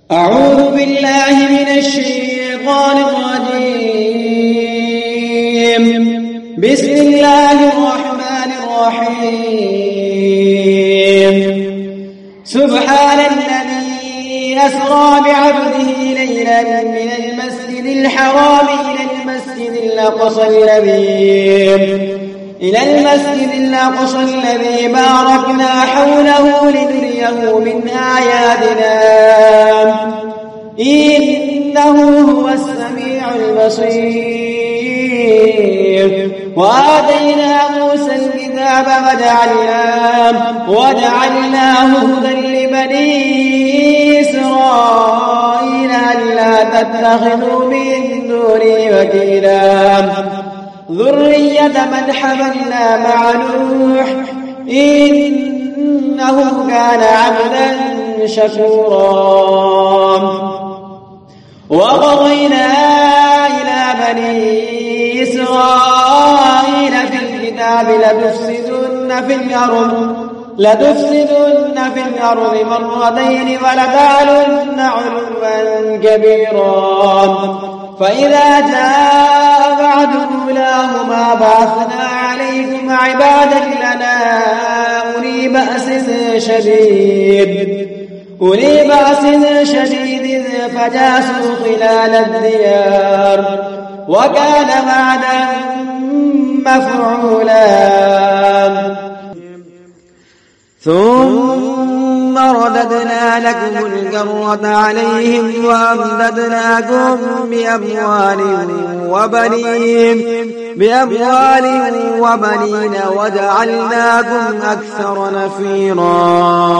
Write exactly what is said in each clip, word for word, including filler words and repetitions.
أعوذ بالله من الشيطان الرجيم. بسم الله الرحمن الرحيم. سبحان الذي أسرى بعبده ليلا من المسجد الحرام إلى المسجد الأقصى الذي إلى المسجد الأقصى الذي باركنا حوله لنريه من آياتنا إنه هو السميع البصير. وآتينا موسى الكتاب وجعلناه وجعلناه هدى لبني إسرائيل ألا تتخذوا من دوني وكيلا ذرية من حملنا مع نوح إنه كان عبدا شكورا. وقضينا إلى بني إسرائيل في الكتاب لتفسدن في الأرض لتفسدن في الأرض مرتين ولتعلن علوا كبيرا. فإذا جاء بعد أولاهما بعثنا عليكم عبادا لنا أولي بأس شديد أولي بأس شديد فجاسوا خلال الديار وكان وعدا مفعولا. ثم رددنا لكم الكرة عليهم وأمددناكم بأموال وبنين بأموال وبنين وجعلناكم أكثر نفيرا.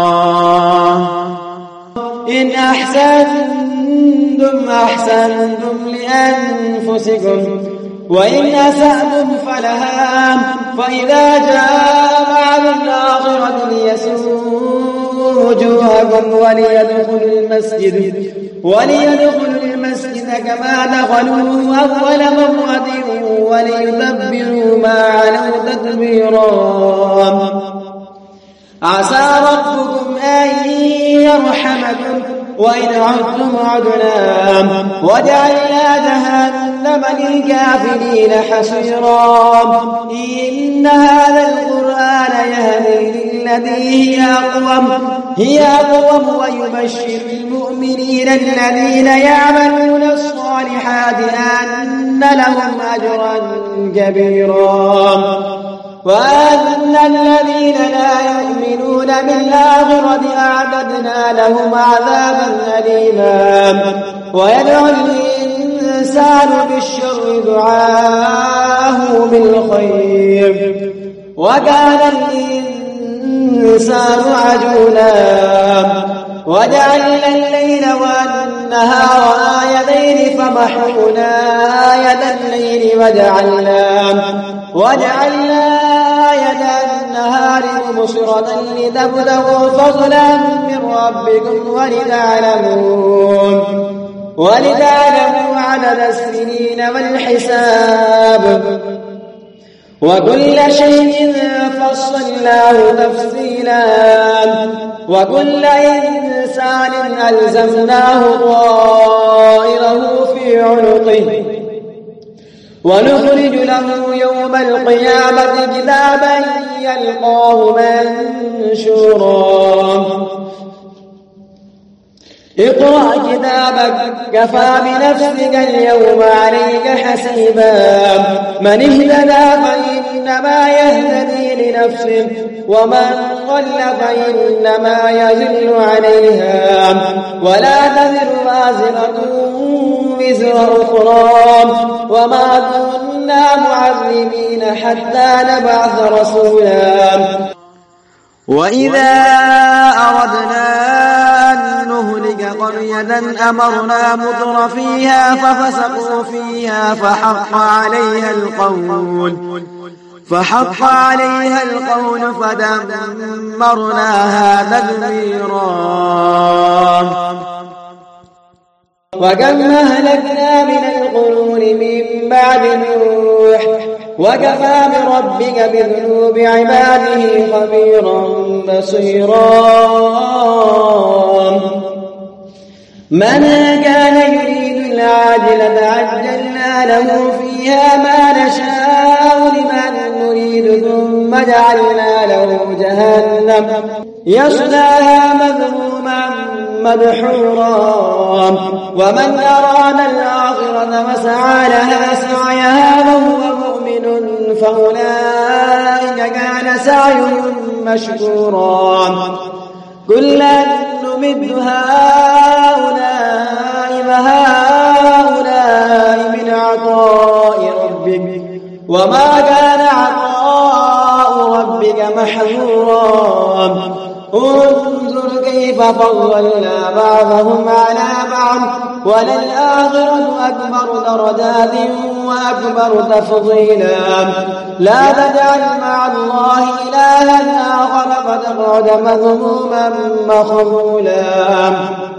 إن أحسنتم أحسنتم لأنفسكم وإن أسأتم فلها. فإذا جاء بعد الآخرة ليسوءوا وجوهكم وليدخلوا المسجد وليدخلوا المسجد كما دخلوه أول مرة وليتبروا ما علوا تتبيرا. عسى ربكم أن يرحمكم وإن عدتم عدنا وجعلنا جهنم للكافرين حصيرا. إن هذا القرآن يهدي للتي هي أقوم هي أقوم ويبشر المؤمنين الذين يعملون الصالحات أن لهم أجرا كبيرا وأن الذين لا يؤمنون بالآخرة أعتدنا لهم عذابا أليما. ويدعو الإنسان بالشر دعاءه بالخير وكان الإنسان عجولا. وجعلنا الليل والنهار آيتين فمحونا آية الليل وجعلنا وجعلنا آية النهار مبصرة لتبتغوا فضلا من ربكم ولتعلموا ولتعلموا عدد السنين والحساب وكل شيء فصلناه تفصيلا. وكل إنسان ألزمناه طائره في عنقه ونخرج له يوم القيامة كتابا يلقاه منشورا. اقرأ كتابك كفى بنفسك اليوم عليك حسيبا. من اهتدى فإنما يهتدي لنفسه ومن ضل فإنما يضل عليها ولا تزر وازرة وزر أخرى وما كنا معذبين حتى نبعث رسولا. وإذا أردنا أن نهلك قرية أمرنا متر فيها ففسقوا فيها فحق عليها القول فحق عليها القول فدمرناها تدميرا. وكم أهلكنا من القرون من بعد نوح وكفى بربك بذنوب عباده خبيرا بصيرا. من كان يريد العاجلة عجلنا له فيها ما نشاء لمن نريد ثم جعلنا له جهنم يصلاها مذموما مدحورا ومن أراد الآخرة وسعى لها سعيها وهو مؤمن فأولئك كان سعيهم مشكورا كلا نمد هؤلاء وهؤلاء من عطاء ربك وما كان عطاء ربك محظورا انظر كيف فضلنا بعضهم على بعض وللآخرة أكبر درجات وأكبر تفضيلا لا تجعل مع الله إلها آخر فتقعد مذموما مخذولا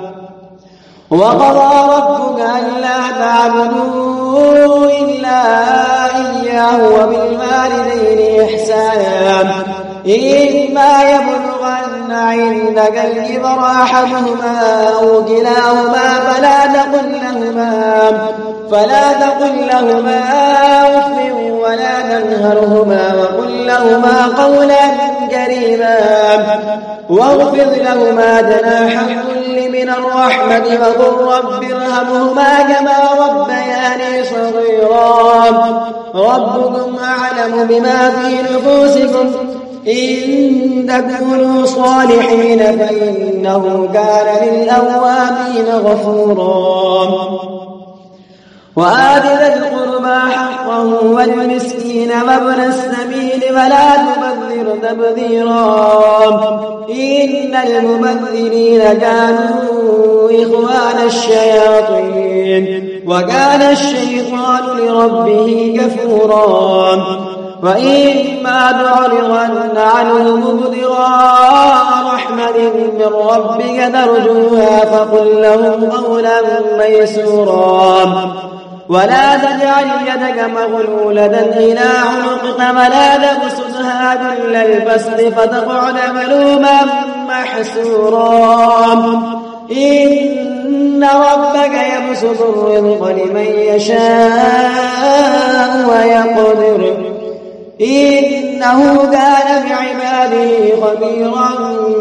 وقضى ربك ألا تعبدوا إلا إياه وبالوالدين إحسانا إما يبلغن عندك الكبر أحدهما أو كلاهما فلا تقل لهما فلا تقل لهما أف ولا تنهرهما وقل لهما قولا كريما واخفض لهما جناح الذل من الرحمة وقل رب ارحمهما كما ربياني صغيرا ربكم أعلم بما في نفوسكم إن تكونوا صالحين فإنه كان للأوابين غفورا وآت ذا القربى حقه والمسكين وابن السبيل ولا تبذر تبذيرا إن المبذرين كانوا إخوان الشياطين وكان الشيطان لربه كفورا وإما تعرضن عنهم ابتغاء رحمة من ربك ترجوها فقل لهم قولا ميسورا ولا تجعل يدك مغلولة إلى عنقك ولا تبسطها كل البسط فتقعد ملوما محسورا إن ربك يبسط الرزق لمن يشاء ويقدر إنه كان بعباده خبيرا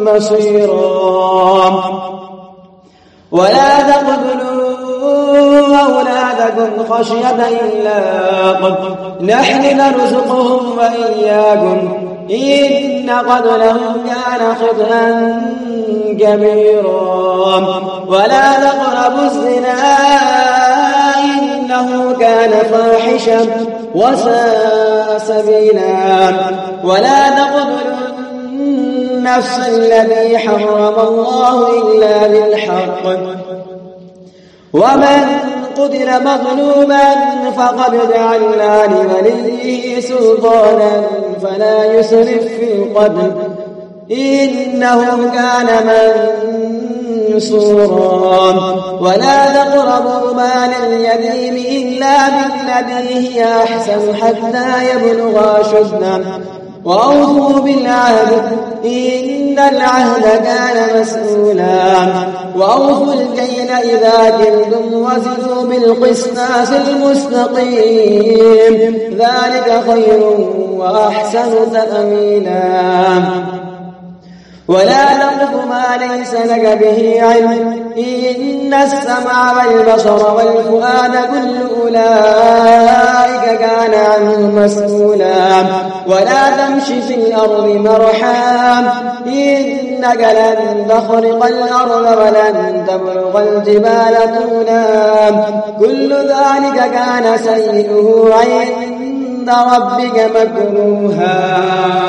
بصيرا ولا تقتلوا أولادكم خشية إملاق نحن نرزقهم وإياكم إن قتلهم كان خطئا كبيرا ولا تقربوا الزنا إنه كان فاحشا وساء سبيلا ولا تقتلوا النفس التي حرم الله إلا بالحق ومن قتل مظلوما فقد جعلنا لوليه سلطانا فلا يسرف في القتل إنه كان منصورا ولا تقربوا مال اليتيم إلا بالتي هي أحسن حتى يبلغ أشده وأوفوا بالعهد إن العهد كان مسؤولا وأوفوا الكيل إذا كلتم وزنوا بالقسطاس المستقيم ذلك خير وأحسن تأويلا ولا تقف ما ليس لك به علم إن السمع والبصر والفؤاد كل أولئك كان عنه مسؤولا ولا تمش في الأرض مرحا إنك لن تخرق الأرض ولن تبلغ الجبال طولا كل ذلك كان سيئه عند ربك مكروها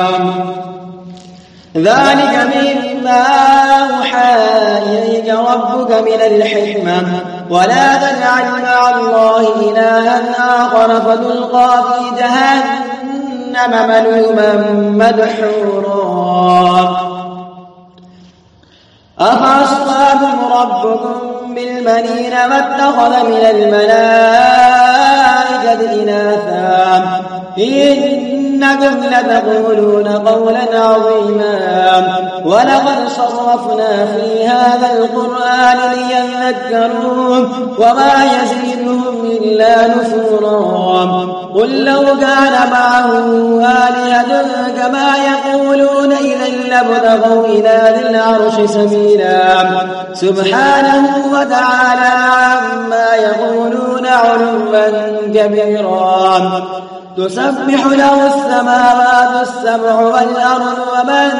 ذلك مما أوحى إليك ربك من الحكمة ولا تجعل مع الله إلها آخر فتلقى في جهنم ملوما مدحورا أفأصفاكم ربكم بالبنين واتخذ من الملائكة إناثا إنه إنكم لتقولون قولا عظيما ولقد صرفنا في هذا القرآن ليذكروا وما يزيدهم إلا نفورا قل لو كان معه آلهة كما يقولون إذا لابتغوا إلى ذي العرش سبيلا سبحانه وتعالى عما يقولون علوا كبيرا تسبح له السماوات السبع والأرض ومن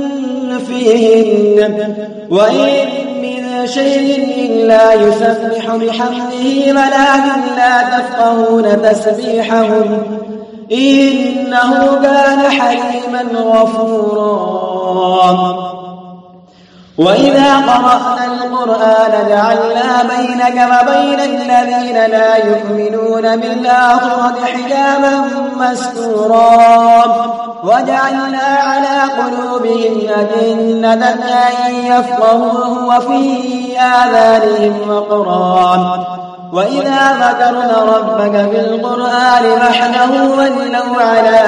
فيهن وإن من شيء إلا يسبح بحمده ولكن لا تفقهون تسبيحهم إنه كان حليما غفورا وإذا قرأنا القرآن جعلنا بينك وبين الذين لا يؤمنون بالآخرة حجابا مستورا وجعلنا على قلوبهم أكنة أن يفقهوه وفي آذانهم وقرا وإذا ذكرنا ربك في القرآن وحده ولوا على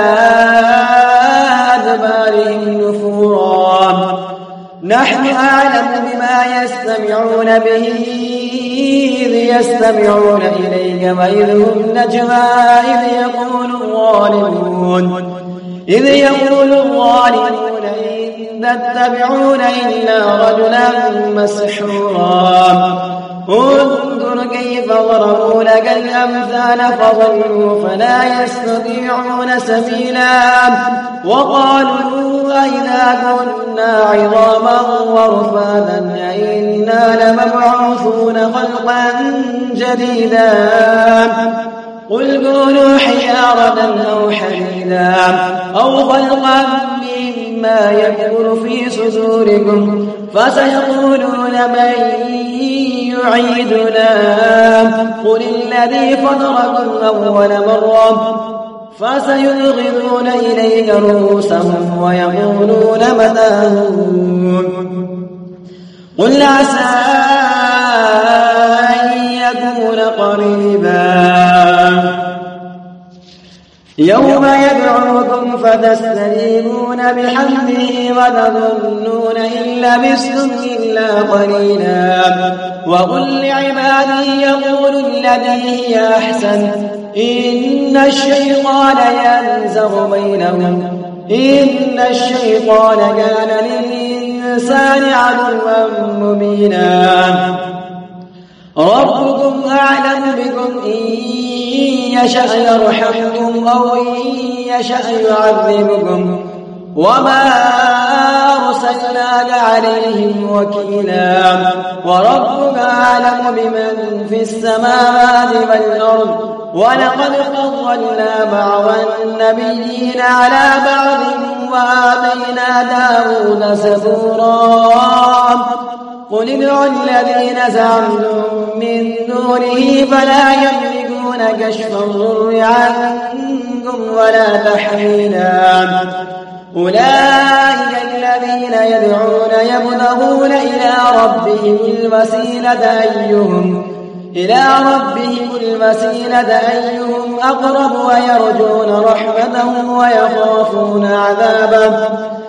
أدبارهم نفورا نحن أعلم بما يستمعون به إذ يستمعون إليك وإذ هم نجوى إذ يقول الظالمون إذ يقول الظالمون إن تتبعون إلا رجلا مسحورا انظر كيف ضربوا لك الأمثال فضلوا فلا يستطيعون سبيلا وقالوا أئذا كنا عظاما ورفاتا أئنا لمبعوثون خلقا جديدا قل كونوا حجارة أو حديدا أو خلقا مما يكبر في صدوركم فسيقولون من يعيدنا قل الذي فطركم أول مرة فسينغضون إليك رؤوسهم ويقولون متى قل عسى أن يكون قريبا يوم يدعوكم فتستجيبون بحمده وتظنون إن لبثتم إلا قليلا وقل لعبادي يقولوا التي هي أحسن إن الشيطان ينزغ بينهم إن الشيطان كان للإنسان عدوا مبينا ربكم أعلم بكم إن يشأ يرحمكم أو إن يشأ يعذبكم وما أرسلناك عليهم وكيلا وربك أعلم بمن في السماوات والأرض ولقد فضلنا بعض النبيين على بعض وآتينا داود زبورا قل ادعوا الذين زعمتم من دونه فلا يملكون كشف الضر عنكم ولا تحويلا أولئك الذين يدعون يبتغون إلى ربهم الوسيلة أيهم إلى ربهم الوسيلة أيهم أقرب ويرجون رحمته ويخافون عذابه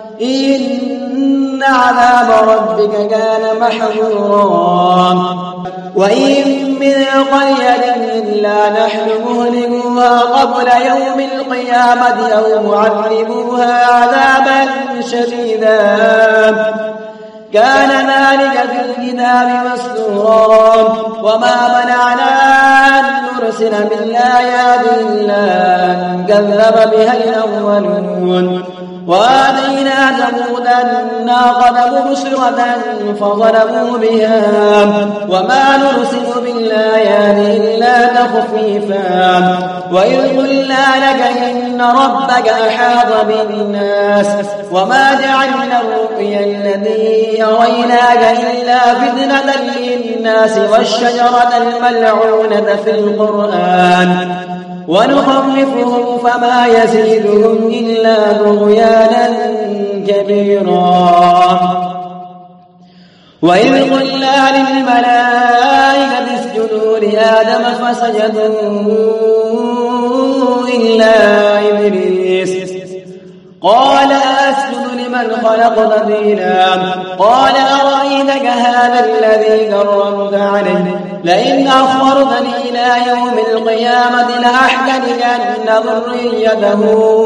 إن عذاب ربك كان محظورا وإن من قرية إلا نحن مهلكوها قبل يوم القيامة أو معذبوها عذابا شديدا كان ذلك في الكتاب مسطورا وما منعنا أن نرسل بالآيات إلا أن كذب بها الأولون وآتينا ثمود الناقة مبصرة فظلموا بها وما نرسل بالآيات إلا تخفيفا وإذ قلنا لك إن ربك أحاط بالناس وما جعلنا الرؤيا التي أريناك إلا فتنة للناس والشجرة الملعونة في القرآن ونخوفهم فما يزيدهم إلا طغيانا كبيرا وإذ قلنا للملائكة اسجدوا لآدم فسجدوا إلا إبليس قال أسجد لمن خلقت طينا قال أرأيتك هذا الذي كرمت عليه لئن أخرتني إلى يوم القيامة لأحتنكن ذريته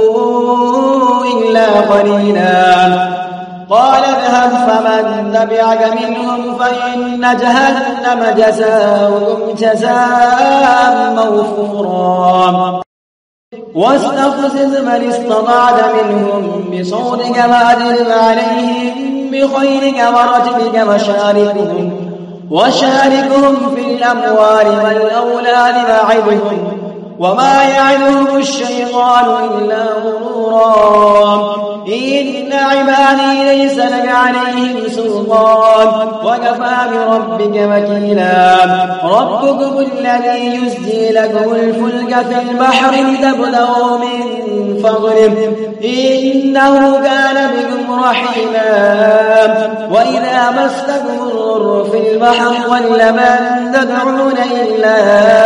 إلا قليلا قال اذهب فمن تبعك منهم فإن جهنم جزاؤكم جزاء موفورا واستفزز من استطعت منهم بصوتك وأجلب عليهم بخيلك ورجلك وشاركهم وشاركهم في الأموال والأولاد وعظهم وما يعدهم الشيطان إلا غرورا إن عبادي ليس لك عليهم سلطان وكفى بربك وكيلا ربكم الذي يزجي لكم الفلك في البحر لتبلغوا من فضله إنه كان بكم رحيما وإذا مسكم الضر في البحر ضل من تدعون إلا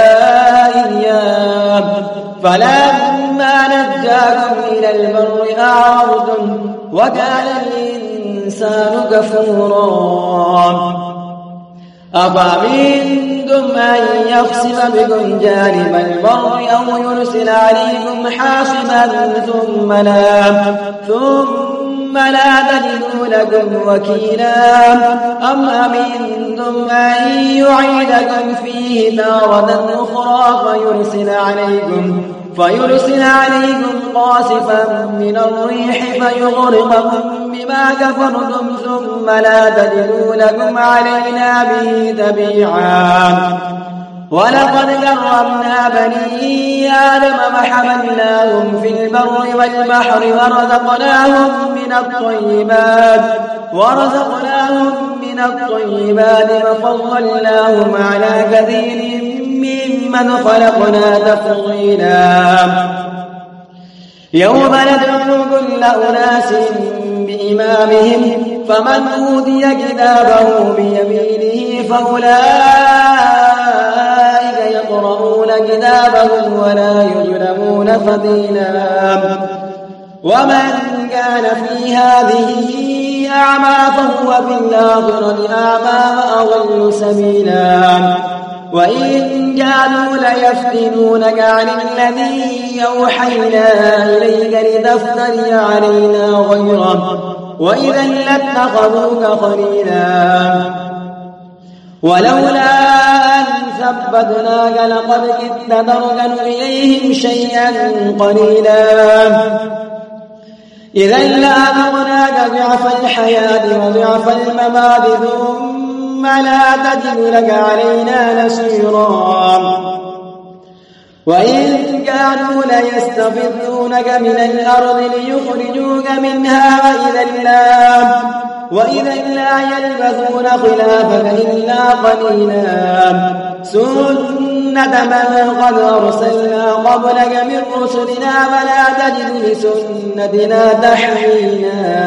إياه فلما نجاكم إلى البر أعرضتم وكان الإنسان كفورا أفأمنتم أن يخسف بكم جانب البر أو يرسل عليكم حاصبا ثم لا ثم لا تجدوا لكم وكيلا أم أمنتم أن يعيدكم فيه تارة أخرى فيرسل عليكم فيرسل عليكم قاصفا من الريح فيغرقكم بما كفرتم ثم لا تجدوا لكم علينا به تبيعا ولقد كرمنا بني آدم فحملناهم في البر والبحر ورزقناهم من الطيبات ورزقناهم من الطيبات وفضلناهم على كثير ممن خلقنا تفضيلا يوم ندعو كل أناس بإمامهم فمن أوتي كتابه بيمينه فأولئك يقرؤون كتابهم ولا يظلمون فتيلا ومن كان في هذه أعمى فهو في الآخرة أعمى وأضل سبيلا وإن كانوا ليفتنونك عن الذي أوحينا إليك لتفتري علينا غيره وإذا لاتخذوك خليلا ولولا أن ثبتناك لقد كدت تركن إليهم شيئا قليلا إذا لأذقناك ضعف الحياة وضعف الممات ثم لا تجد لك علينا نصيرا وإن كانوا ليستفزونك من الأرض ليخرجوك منها وإذا لا وإذا لا يلبثون خلافك إلا قليلا سنة من قد أرسلنا قبلك من رسلنا فلا تجد لسنتنا تحويلا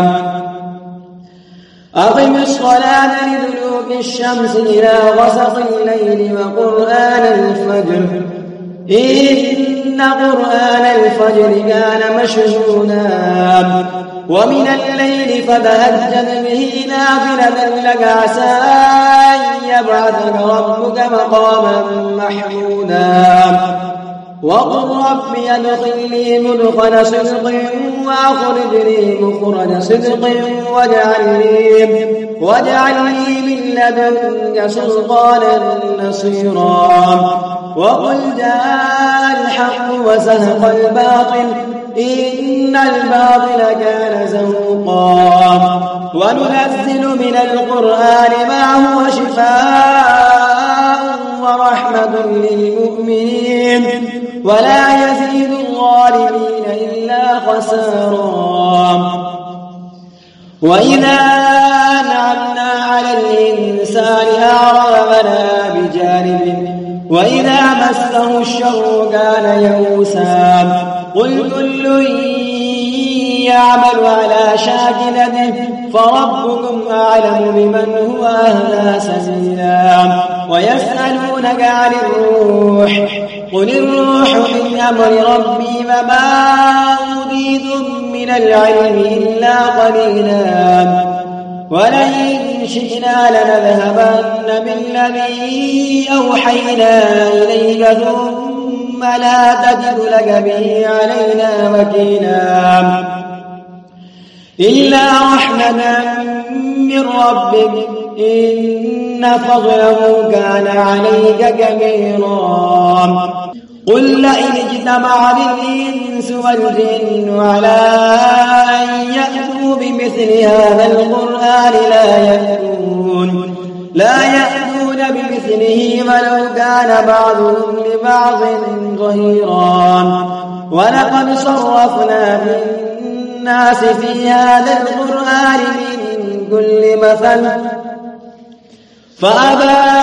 أقم الصلاة لدلوك الشمس إلى غسق الليل وقرآن الفجر إن قرآن الفجر كان مشهودا ومن الليل فتهجد به نافلة لك عسى أن يبعثك ربك مقاما محمودا وقل رب ادخلني مدخل صدق وأخرجني مخرج صدق واجعل لي واجعل لي من لدنك سلطانا نصيرا وقل جاء الحق وزهق الباطل إن الباطل كان زهوقا وننزل من القرآن ما هو شفاء ورحمة للمؤمنين ولا يزيد الظالمين إلا خسارا وإذا أنعمنا على الإنسان أعرض ونأى بجانبه وإذا مسه الشر كان يئوسا قل كل يعمل على شاكلته فربكم أعلم بمن هو أهدى سبيلا ويسألونك عن الروح قل الروح من أمر ربي وما أوتيتم من العلم إلا قليلا ولئن شئنا لنذهبن بالذي أوحينا إليك ثم لا تجد لك به علينا وكيلا إلا رحمة من ربك إن فضله كان عليك كبيرا قل لئن اجتمعت الإنس والجن على أن يأتوا بمثل هذا القرآن لا يأتون لا يأتون بمثله ولو كان بعضهم لبعض ظهيرا ولقد صرفنا في الناس في هذا القرآن من كل مثل فأبى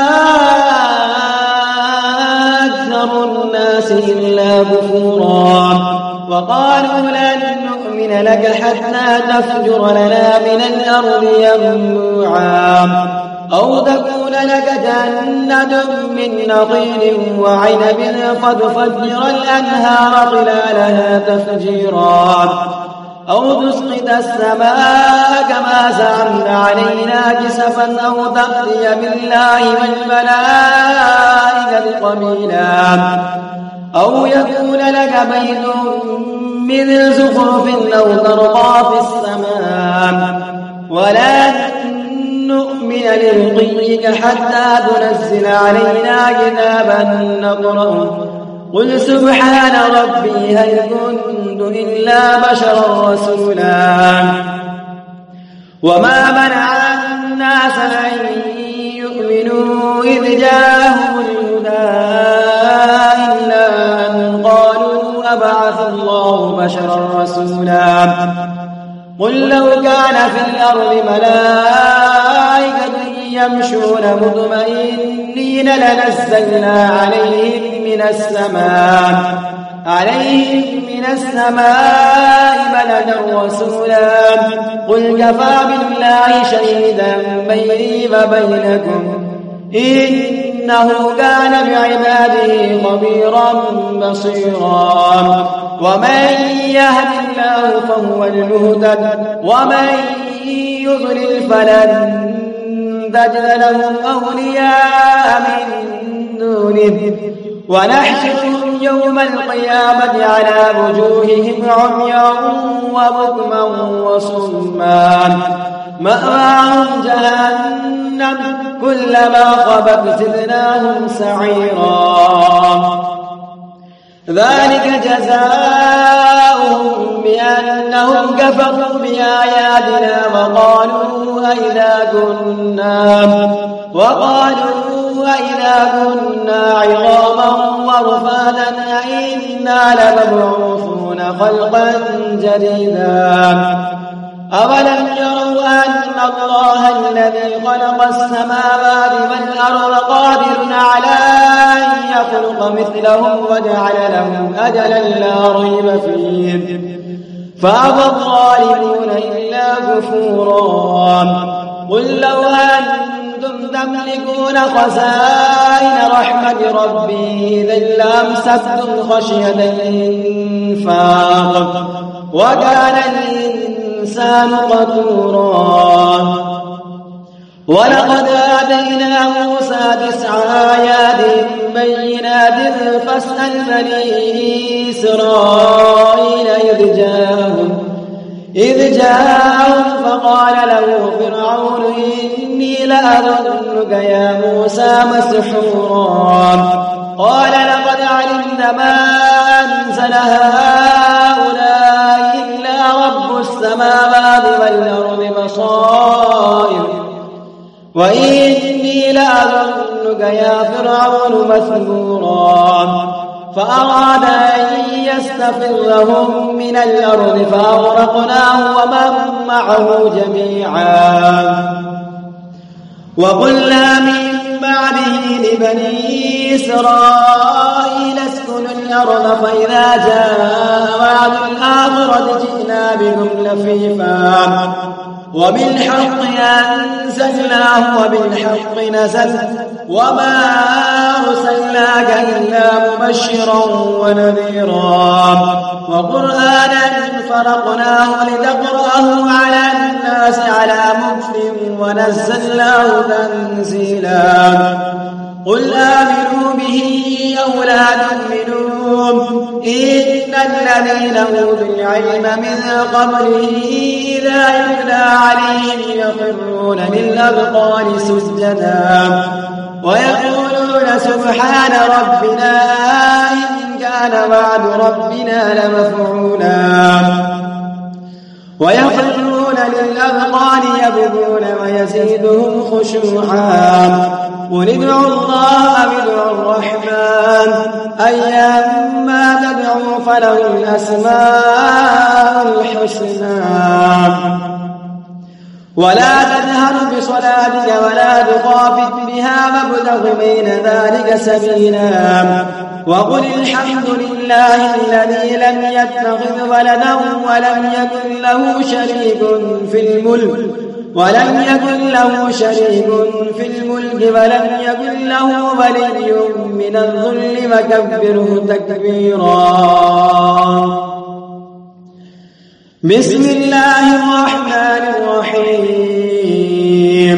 أكثر الناس إلا كفورا وقالوا لن نؤمن لك حتى تفجر لنا من الأرض ينبوعا أو تكون لك جنة من نخيل وعنب فتفجر الأنهار خلالها تفجيرا أو تسقط السماء كما زعمت علينا كسفا أو تأتي بالله والملائكة قبيلا أو يكون لك بيت من زخرف أو ترقى في السماء ولا نؤمن لرقيك حتى تنزل علينا كتابا نقرأه قل سبحان ربي هل كنت إلا بشرا رسولا وما منع الناس أن يؤمنوا إذ جاءهم الهدى إلا أن قالوا أبعث الله بشرا رسولا قل لو كان في الأرض ملائكة يمشون مطمئنين لنزلنا عليهم من السماء عليهم من السماء ملكا رسولا قل كفى بالله شهيدا بيني وبينكم إنه كان بعباده خبيرا بصيرا ومن يهد الله فهو المهتد ومن يضلل فلن تجد لهم أولياء من دونه ونحشرهم يوم القيامة على وجوههم عميا وبكما وصما مأواهم جهنم كلما خبت زدناهم سعيرا ذلك جزاؤهم بأنهم كفروا بآياتنا وقالوا أئذا كنا وقالوا أئذا كنا عظاما ورفاتا أئنا لمبعوثون خلقا جديدا أولم يروا أن الله الذي خلق السماوات والأرض قادر على أن يخلق مثلهم وجعل لهم أجلا لا ريب فيه فأبى الظالمون إلا كفورا قل لو أنتم تملكون خزائن رحمة ربي إذا لأمسكتم خشية الإنفاق وكان الإنسان قتورا ولقد آتينا موسى تسع آيات بينات فاسأل بني إسرائيل إذ جاءهم إذ جاءهم فقال له فرعون إني لأظنك يا موسى مسحورا قال لقد علمت ما أنزل هؤلاء إلا رب السماوات والأرض بصائر وإني لأظنك يا فرعون مثبورا فأراد أن يستفرهم من الأرض فأغرقناه ومن معه جميعا وقلنا من بعده لبني إسرائيل اسكنوا الأرض فإذا جاء وعد الآخرة جئنا بكم لفيفا وبالحق أنزلناه وبالحق نزل وما أرسلناك إلا مبشرا ونذيرا وقرآنا فرقناه لتقرأه على الناس على مكث ونزلناه تنزيلا قل آمنوا به أو لا تؤمنون إن الذين أوتوا العلم من قبله إذا يتلى عليهم يخرون للأذقان سجدا ويقولون سبحان ربنا إن كان وعد ربنا لمفعولا ويخرون للأذقان يبكون ويزيدهم خشوعا قل ادعوا الله أو ادعوا الرحمن أيما تدعوا فله الأسماء الحسنى ولا تجهر بصلاتك ولا تخافت بها وابتغ بين ذلك سبيلا وقل الحمد لله الذي لم يتخذ ولدا ولم يكن له شريك في الملك ولم يكن له شريك في الملك ولم يكن له ولي من الذل وكبره تكبيرا بسم الله الرحمن الرحيم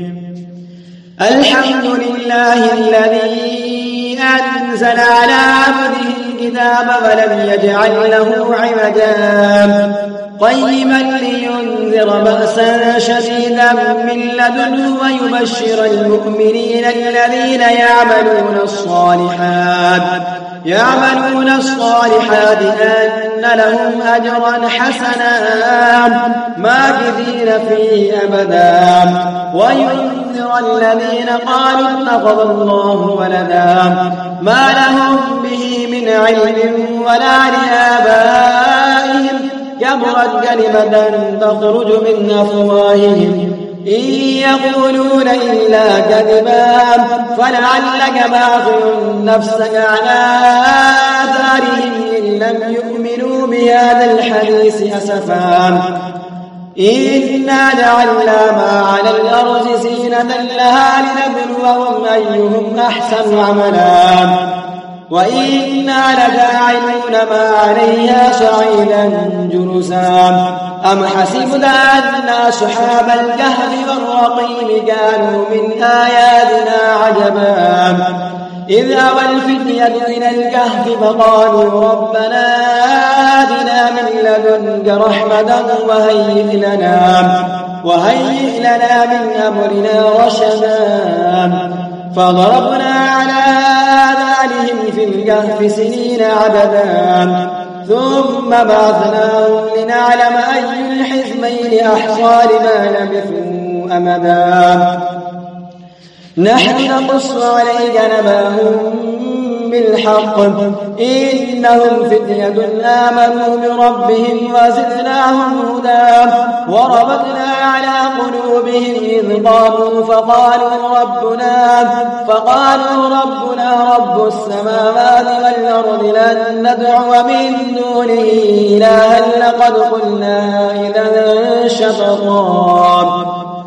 الحمد لله الذي أنزل على عبده الكتاب ولم يجعل له عوجا قيما لينذر بأسا شديدا من لدنه ويبشر المؤمنين الذين يعملون الصالحات يعملون الصالحات أن لهم أجرا حسنا ماكثين فيه أبدا وينذر الذين قالوا اتخذ الله ولدا ما لهم به من علم ولا لآبائهم كبرت كلمة تخرج من أفواههم إن يقولون إلا كذبا فلعلك باخع نفسك على آثارهم إن لم يؤمنوا بهذا الحديث أسفا إنا جعلنا ما على الأرض زينة لها لنبلوهم أيهم أحسن عملا وإنا لجاعلون ما عليها صعيدا جرزا أم حسبت أن أصحاب الكهف والرقيم كانوا من آياتنا عجبا إذ أوى الفتية إلى الكهف فقالوا ربنا آتنا من لدنك رحمة وهيئ لنا وهيئ لنا من أمرنا رشدا فضربنا على آذانهم في الكهف سنين عددا ثم بعثناهم لنعلم أي الحزبين أحصى لما لبثوا أمدا نحن نقص عليك نبأهم بالحق إنهم فتية آمنوا بربهم وزدناهم هدى وربطنا على قلوبهم إذ قاموا فقالوا ربنا فقالوا ربنا رب السماوات والأرض لن ندعو من دونه إلها لقد قلنا إذا شططا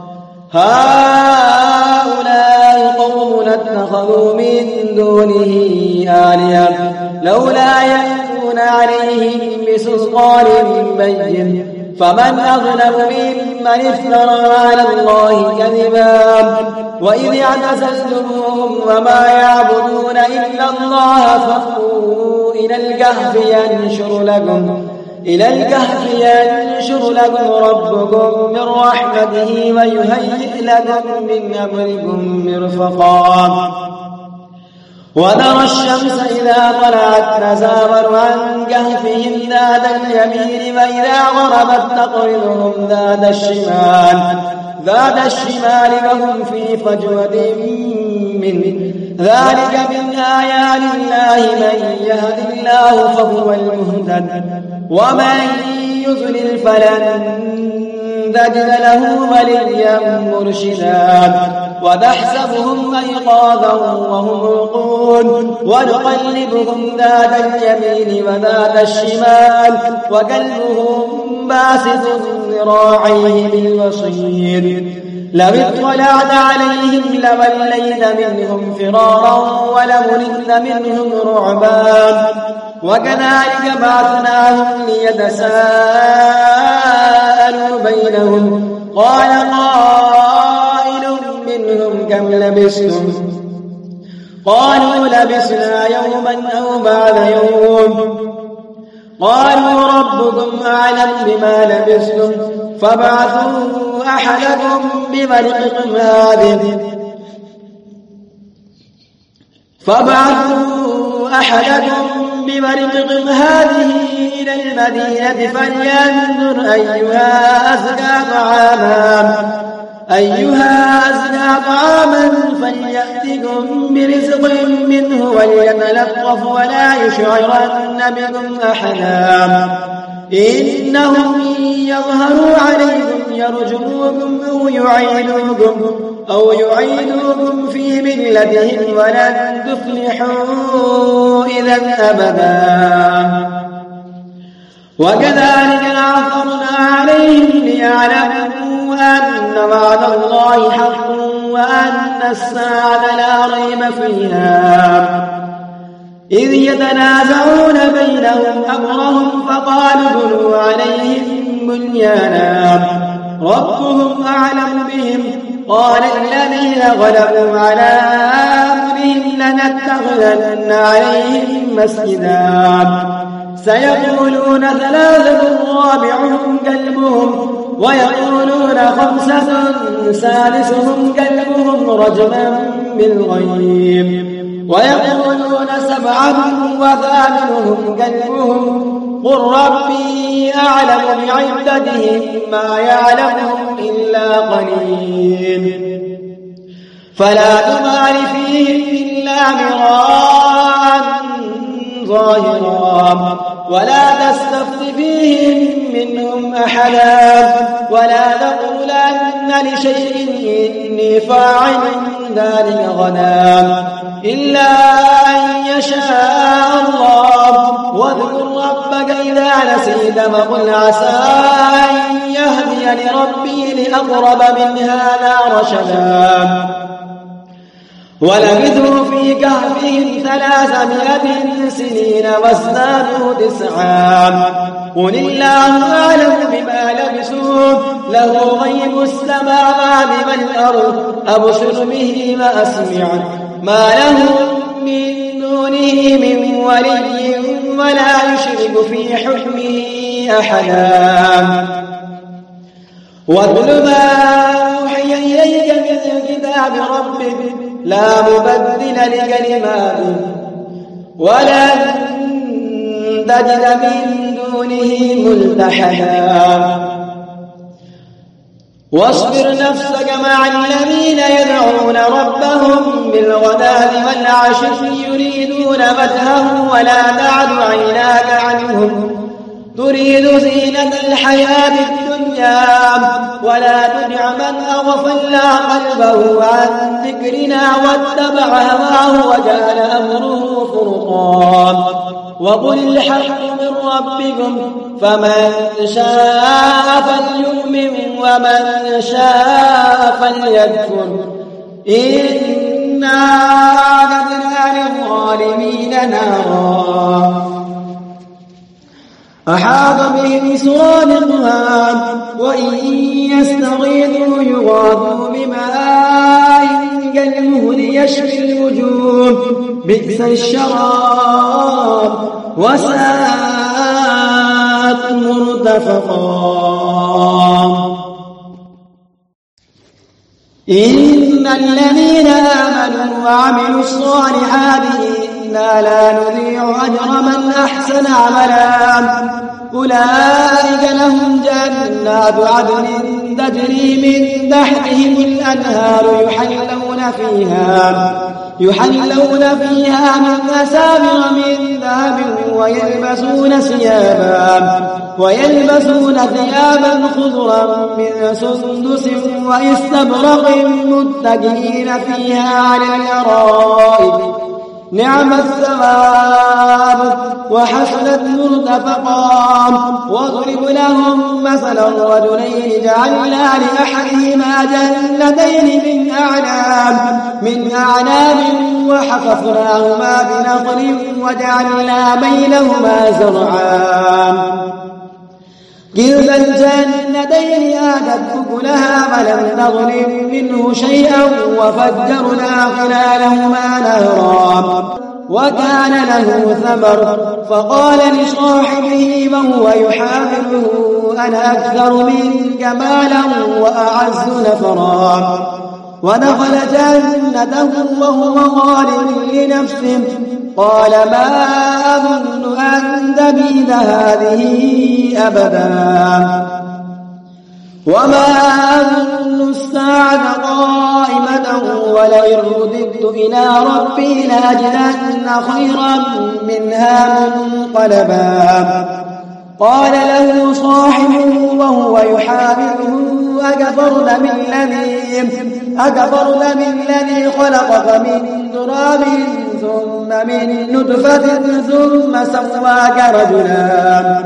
هؤلاء قوم اتخذوا من دونه آلهة لولا يأتون عليهم بسلطان بين فمن أظلم ممن افترى على الله كذبا وإذ اعتزلتموهم وما يعبدون إلا الله فأووا إلى الكهف ينشر لكم إلى الكهف ينشر لكم ربكم من رحمته ويهيئ لكم من أمركم مرفقا وترى الشمس إذا طلعت تزاور عن كهفهم ذات اليمين وإذا غربت تقرضهم ذات الشمال ذات الشمال وهم في فجوة منه ذلك من آيات الله من يهد الله فهو المهتد ومن يضلل فلن تجد له وليا مرشدا وتحسبهم أيقاظا وهم رقود ونقلبهم ذات اليمين وذات الشمال وكلبهم باسط ذراعيه بالوصيد لو اطلعت عليهم لوليت منهم فرارا ولملئت منهم رعبا وكذلك بعثناهم ليتساءلوا بينهم قال قائل منهم كم لبثتم قالوا لبثنا يوما أو بعد يوم قالوا ربكم أعلم بما لبثتم فابعثوا أحدكم بورقكم هذه فابعثوا أحدكم بورقكم هذه إلى المدينة فلينظر أيها أزكى طعاما أيها أزكى طعاما فليأتكم برزق منه وليتلطف ولا يشعرن بكم أحدا إنهم يظهروا عليكم يرجموكم أو يعيدوكم أو يعيدوكم في ملتهم ولن تفلحوا إذا أبدا وكذلك عثرنا عليهم ليعلموا أن وعد الله حق وأن الساعة لا ريب فيها إذ يتنازعون بينهم أمرهم فقالوا بنوا عليهم بنيانا ربهم أعلم بهم قال الذين غلبوا على أمرهم لنتخذن عليهم مسجدا سيقولون ثلاثة رابعهم كلبهم ويقولون خمسة سادسهم كلبهم رجما بالغيب ويقولون سبعة وثامنهم كلبهم قل ربي أعلم بعدتهم ما يعلمهم إلا قليل فلا تمار فيهم إلا مراء ظاهرا ولا تستفت فيهم منهم أحدا ولا تقولن لشيء إني فاعل ذلك غدا إلا أن يشاء الله واذكر ربك إذا نسيت فقل عسى أن يهدي لربي لأقرب من هذا رشدا ولبثوا في كهفهم ثلاثمائة سنين وازدادوا تسعا قل الله أعلم بما لبثوا له غيب السماوات والأرض أبصر به وأسمع ما لهم من دونه من ولي ولا يشرك في حكمه أحدا واتل ما أوحي إليك من كتاب ربك لا مبدل لكلماته ولن تجد من دونه ملتحدا واصبر نفسك مع الذين يدعون ربهم بالغداة والعشي يريدون وجهه ولا تعد عيناك عنهم تريد زينة الحياة الدنيا ولا تدع من أغفلنا قلبه عن ذكرنا واتبع هواه وجعل أمره فرطا وقل الحق من ربكم فمن شاء فليؤمن ومن شاء فليكفر إنا أعتدنا للظالمين نارا أحاط بهم سرادقها وإن يستغيثوا يغاثوا بماء كالمهل يشفي الوجوه بئس الشراب وساءت مرتفقا إن الذين آمنوا وعملوا الصالحات إنا لا نضيع أجر من أحسن عملا أولئك لهم جنات عدن تجري من تحتهم الأنهار يحلون فيها يحلون فيها من أساور من ذهب ويلبسون ثيابا ويلبسون ثيابا خضرا من سندس واستبرق متكئين فيها على الأرائك نعم الثواب وحسنت مرتفقا. واضرب لهم مثلا رجلين جعلنا لأحدهما جنتين من أعناب من أعناب وحفظناهما بنخل وجعلنا بينهما زرعا كلتا الجنتين آتت أكلها فلم تظلم منه شيئا وفجرنا خلالهما نهرا وكان له ثمر فقال لصاحبه وهو يحاوره أنا أكثر منك مالا وأعز نفرا ودخل جنته وهو ظالم لنفسه قال ما أظن أن تبيد هذه أبدا وما أظن الساعة قائمة ولئن رددت إلى ربي لأجدن خيرا منها منقلبا. قال له صاحبه وهو يحاوره أكفرت بالذي أكفرت بالذي خلقك من تراب ثم من نطفة ثم سواك رجلا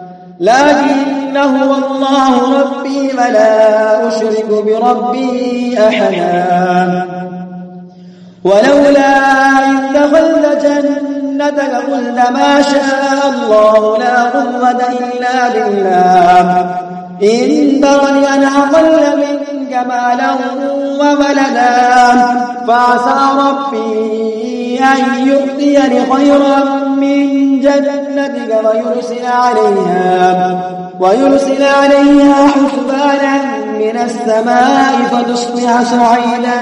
لكن هو الله ربي ولا أشرك بربي أحدا. ولولا إذ دخلت جنتك قلت ما شاء الله لا قوة إلا بالله إن ترني أنا أقل منك مالا وولدا فعسى ربي أن يؤتيني خيرا من جنتك ويرسل عليها ويرسل عليها حسبانا من السماء فتصبح صعيدا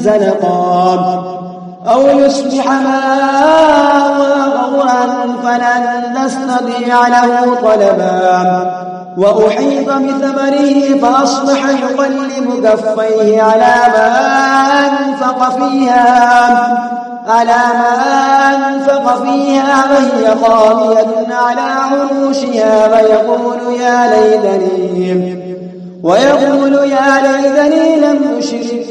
زلقا أو يصبح ماء غورا فلن تستطيع له طلبا. وأحيط بثمره فأصبح يقلب كفيه على ما أنفق فيها على ما أنفق فيها وهي خاوية على عروشها ويقول يا ليتني ويقول يا ليتني لم أشرك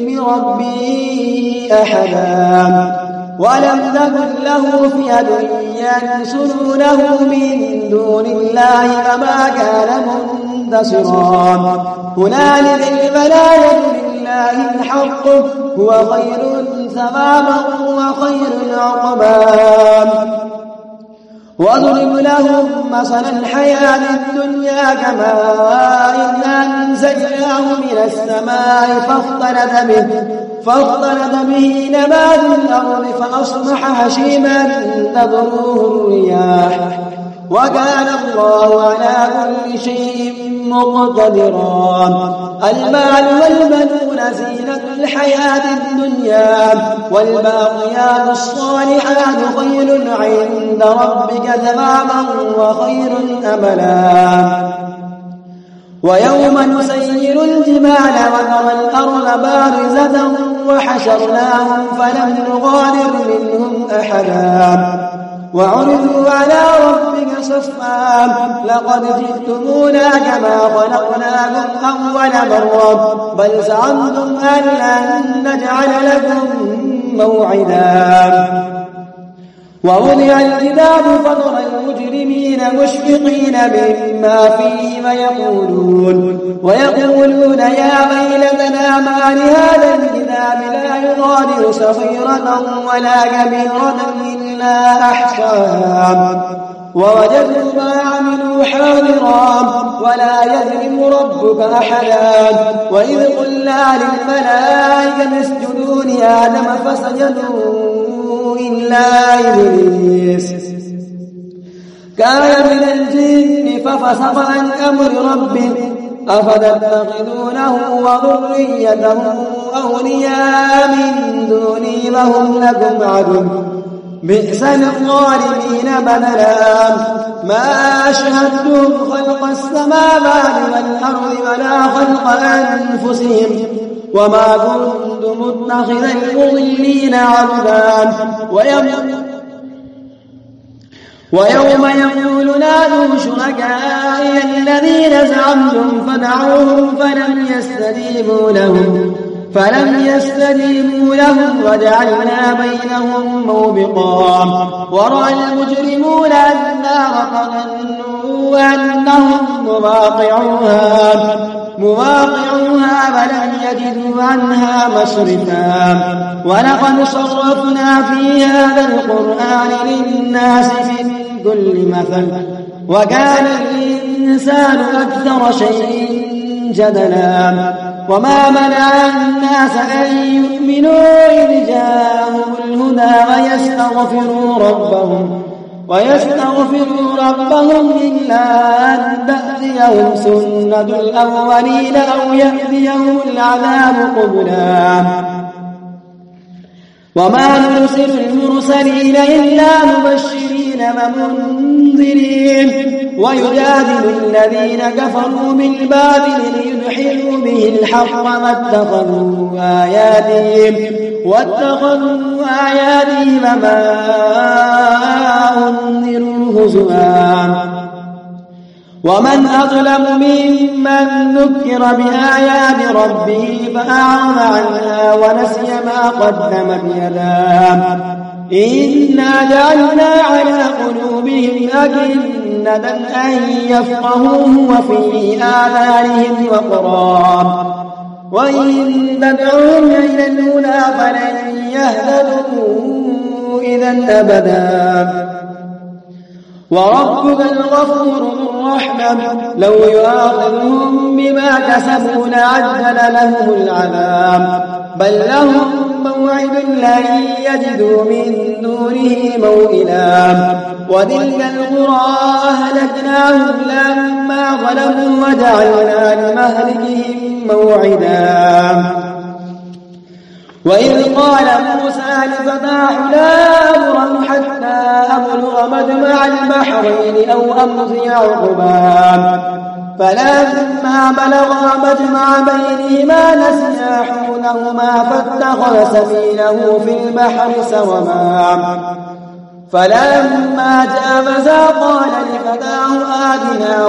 بربي أحدا ولم تكن له فئة ينصرونه من دون الله فما كان منتصرا. هنالك الولاية لله الحق هو خير ثوابا وخير عقبا. واضرب لهم مثل الحياة الدنيا كماء أنزلناه من السماء فاختلط به فاختلط به نبات الأرض فأصبح هشيما تذروه الرياح وكان الله على كل شيء مقتدرا. المال والبنون زينة الحياة الدنيا والباقيات الصالحات خير عند ربك ثوابا وخير أملا. ويوم نسير الجبال وترى الأرض بارزة وحشرناهم فلم نغادر منهم أحدا وعرضوا على ربك صفا لقد جئتمونا كما خلقناكم أول مرة بل زعمتم أن لن نجعل لكم موعدا. ووضع الكتاب فترى المجرمين مشفقين مما فيه ويقولون ويقولون يا ويلتنا ما لهذا الكتاب لا يغادر صغيرة ولا كبيرة إلا أحصاها ووجدوا ما عملوا حاضرا ولا يظلم ربك أحدا. وإذ قلنا للملائكة اسجدوا لآدم فسجدوا إلا إبليس كان من الجن ففسق عن أمر ربه أفتتخذونه وذريته أولياء من دوني وهم لكم عدو بئس للظالمين بدلا. ما أشهدتهم خلق السماوات والأرض ولا خلق أنفسهم وما كنت متخذ المضلين عبدا ويوم يقول نادوا شركائي الذين زعمتم فدعوهم فلم يستجيبوا لهم فلم يستجيبوا لهم وجعلنا بينهم موبقا ورأى المجرمون النار فظنوا أنهم مواقعوها مواقعوها فلم يجدوا عنها مصرفا ولقد صرفنا في هذا القرآن للناس من كل مثل وكان الإنسان أكثر شيء جدلا وما منع الناس أن يؤمنوا إذ جاءهم الهدى ويستغفروا ربهم ويستغفروا ربهم إلا أن تأتيهم سنة الأولين أو يأتيهم العذاب قبلا وما نرسل المرسلين إلا مبشرين ومنذرين ويجادل الذين كفروا بالباطل ليدحضوا به الحق واتخذوا آياتهم واتخذوا آياتي وما أنذروا هزوا ومن أظلم ممن ذكر بآيات ربه فأعرض عنها ونسي ما قدمت يداه إنا جعلنا على قلوبهم أكنة أن يفقهوه وفي آذانهم وقرا وإن تدعوهم إلى الهدى فلن يهتدوا إذا أبدا وربك الغفور الرحمن لو يؤاخذهم بما كسبوا لعجل لهم العذاب بل لهم موعد لن يجدوا من دونه موئلا وتلك القرى أهلكناهم لما ظلموا وجعلنا لمهلكهم موعدا وإذ قال موسى لفتاه لا أبرح حتى أبلغ مجمع البحرين أو أمضي حقبا فلما بلغا مجمع بينهما نسيا حوتهما فاتخذ سبيله في البحر سربا فلما جاوزا قال لفتاه آتنا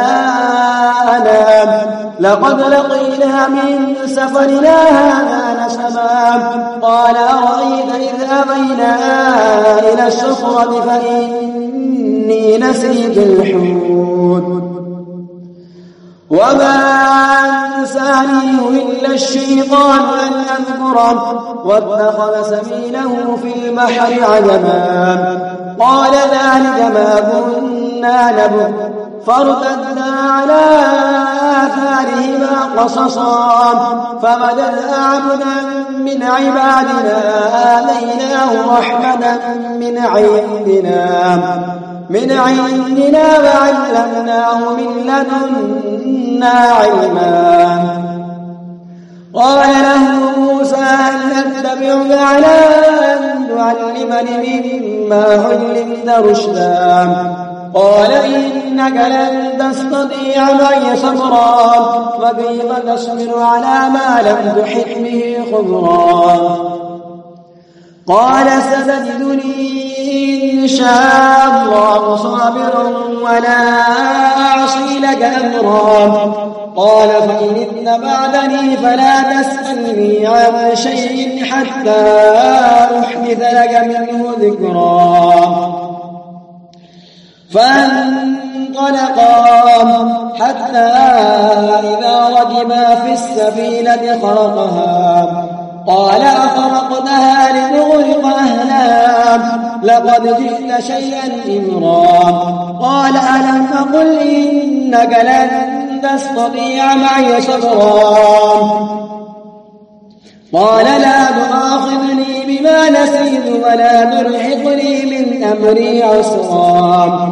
غداءنا لقد لقينا من سفرنا هذا نسبا قال أرأيت إذ أبينا إلى الصخرة فإني نسيت الحوت وما أنسانيه إلا الشيطان أن أذكره واتخذ سبيله في البحر عجبا قال ذلك ما كنا نبغ فارتدنا على آثارهما قصصا فوجدنا عبدا من عبادنا آتيناه رحمة من عندنا من عندنا وعلمناه من لدنا علما قال له موسى هل أتبعك على أن تعلمني مما علمت رشدا قال إنك لن تستطيع معي صبرا وكيف تصبر على ما لم تحط به خبرا قال ستجدني إن شاء الله صابرا ولا أعصي لك أمرا قال فإن اتبعتني فلا تسألني عن شيء حتى أحدث لك منه ذكرا فانطلقا حتى إذا ركبا في السفينة خرقها قال أخرقتها لتغرق أهلها لقد جئت شيئا إمرا قال ألم أقل إنك لن تستطيع معي صبرا قال لا تؤاخذني بما نسيت ولا ترهقني من أمري عسرا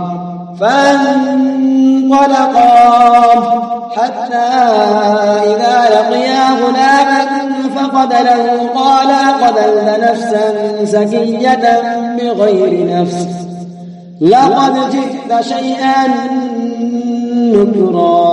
فانطلقا حتى إذا لقيا غلاما فقتله قال قتلت نفسا زكية بغير نفس لقد جئت شيئا نكرا